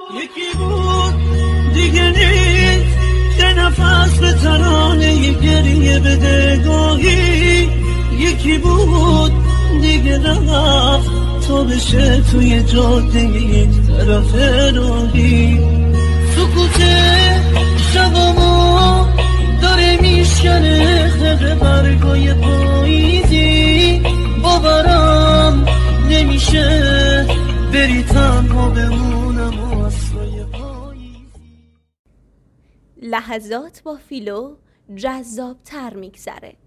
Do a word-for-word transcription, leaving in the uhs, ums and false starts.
یکی بود دیگه نیست که نفس به ترانه گریه بده گاهی، یکی بود دیگه رفت تا بشه توی جاده یک طرف راهی. سکوت شبامو داره میشکنه خرق برگای پاییزی، باورم نمیشه بری تنها بمونم و اصلای پاییزی. لحظات با فیلو جذاب تر میگذره.